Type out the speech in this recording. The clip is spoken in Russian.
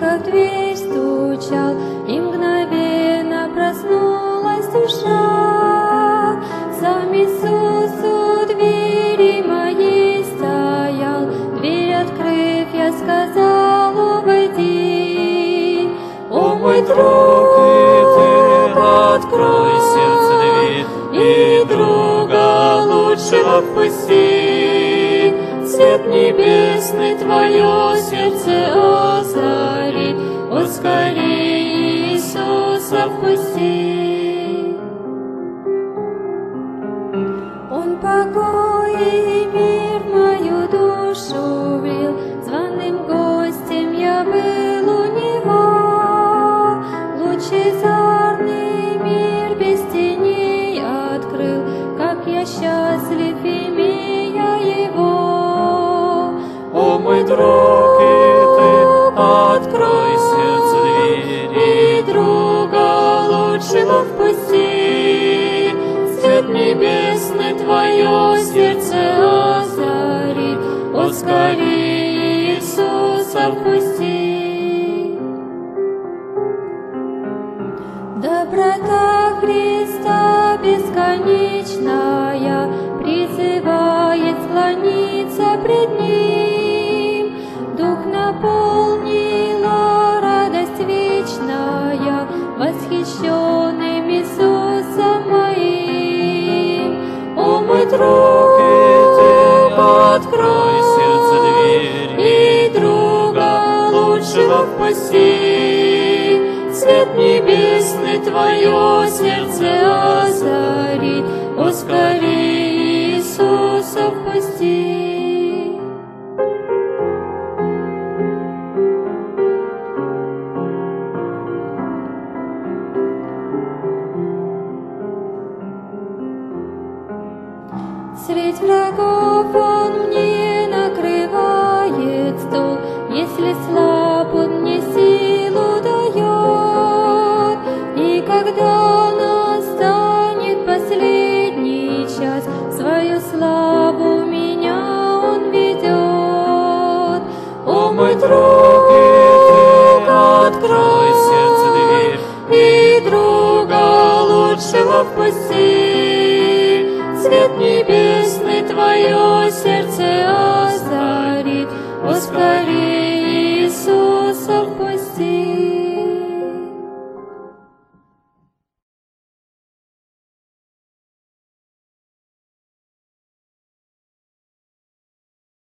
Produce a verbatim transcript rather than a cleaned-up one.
тихо в дверь стучал, и мгновенно проснулась душа. Сам Иисус у двери моей стоял, дверь открыв, я сказала: войди. О, мой друг, и ты открой сердце дверь, и друга лучшего впусти. Свет небесный твое сердце озарит, о, скорей Иисуса впусти. Он покой и мир в мою душу влил, званым гостем я был у него. Лучезарный мир без теней открыл, как я счастлив, имея его. О, мой друг, и ты открой сердце дверь, и друга лучшего впусти. Свет небесный твое сердце озарит, о, скорей Иисуса впусти. Доброта Христа бесконечная призывает склониться пред Ним. Дух наполнила радость вечная, восхищенным Иисусом моим. О, мой друг, и ты открой сердце дверь, и друга лучшего впусти. Свет небесный твое сердце озарит, о, скорей Иисуса впусти. Средь врагов он мне накрывает стол, если слаб, он мне силу дает. И когда настанет последний час, свою славу меня он ведет. О, мой друг, и ты открой сердце дверь, и друга лучшего впусти. Свет небесный твое сердце озарит, о, скорей